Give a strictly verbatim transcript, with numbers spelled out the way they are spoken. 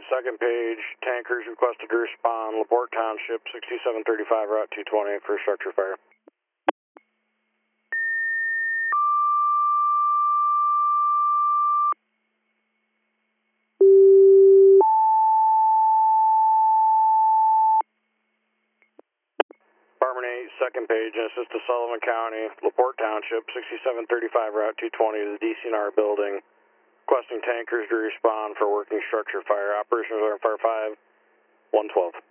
second page, tankers requested to respond, LaPorte Township, sixty-seven thirty-five, Route two twenty for structure fire. Department eight, second page, and assist to Sullivan County, LaPorte Township, sixty-seven thirty-five, Route two twenty to the D C N R building, requesting tankers to respond for working structure fire. Operations are Fire five, one twelve.